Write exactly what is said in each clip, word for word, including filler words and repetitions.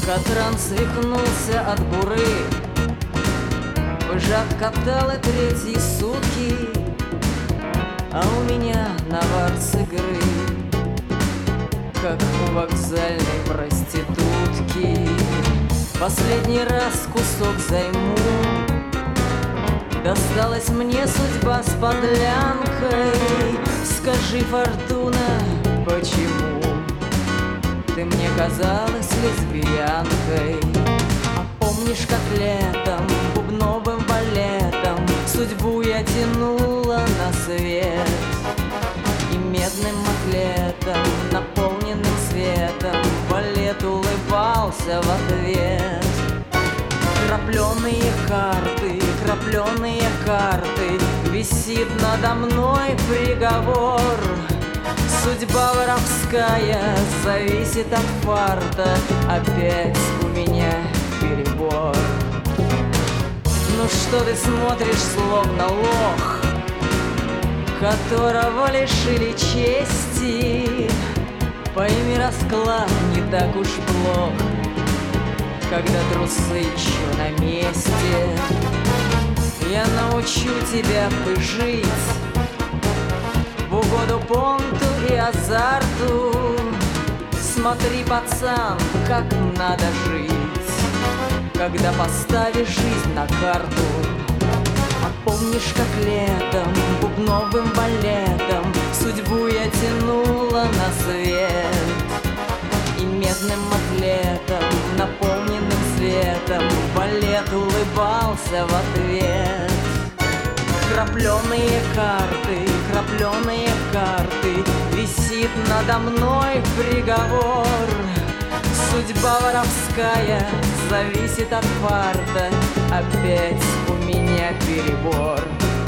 Катран свихнулся от буры, Быжат катала третьи сутки, а у меня навар с игры, как у вокзальной проститутки. Последний раз кусок займу, досталась мне судьба с подлянкой. Скажи, Фортуна, почему ты мне казалась лесбиянкой? А помнишь, как летом бубновым балетом судьбу я тянула на свет, и медным атлетом, наполненным светом, балет улыбался в ответ. Крапленые карты, крапленые карты, висит надо мной приговор. Судьба воровская зависит от фарта, опять у меня перебор. Ну что ты смотришь, словно лох, которого лишили чести? Пойми, расклад не так уж плох, когда трусы еще на месте. Я научу тебя пыжить в угоду понту и азарту. Смотри, пацан, как надо жить, когда поставишь жизнь на карту. А помнишь, как летом бубновым балетом судьбу я тянула на свет, и медным атлетом, наполненным светом, балет улыбался в ответ. Крапленые карты, крапленые карты, висит надо мной приговор. Судьба воровская зависит от фарта, опять у меня перебор.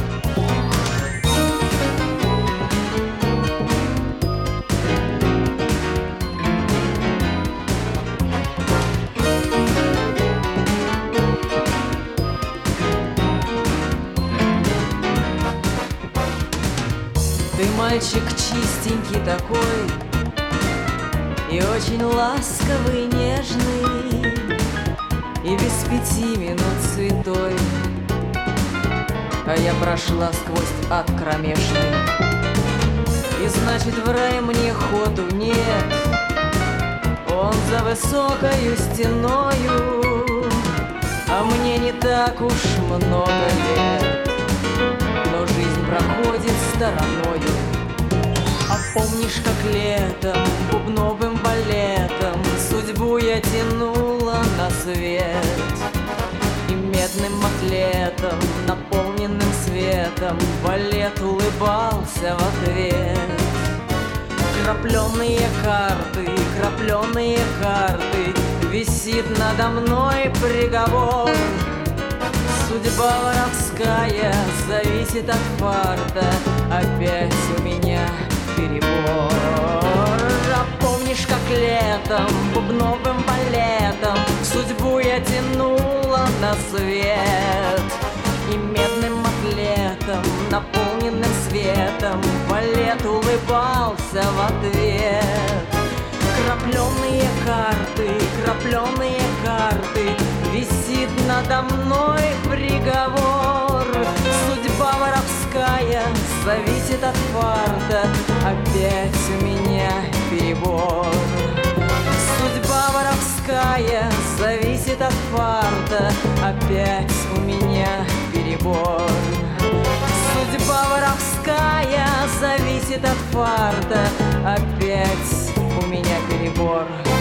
Ты мальчик чистенький такой, и очень ласковый, нежный, и без пяти минут святой. А я прошла сквозь ад кромешный, и значит в рай мне ходу нет. Он за высокою стеною, а мне не так уж много лет, но жизнь проходит стороною. А помнишь, как летом бубновым балетом судьбу я тянула на свет, и медным атлетом, наполненным светом, балет улыбался в ответ. Крапленые карты, крапленые карты, висит надо мной приговор. Судьба воровская зависит от фарта, опять у меня перебор. А помнишь, как летом бубновым балетом судьбу я тянула на свет, и медным атлетом, наполненным светом, балет улыбался в ответ. Крапленые карты, крапленые карты, висит надо мной приговор. Судьба воровская зависит от фарта, опять у меня перебор. Судьба воровская зависит от фарта, опять у меня перебор. Судьба воровская зависит от фарта, опять у меня перебор.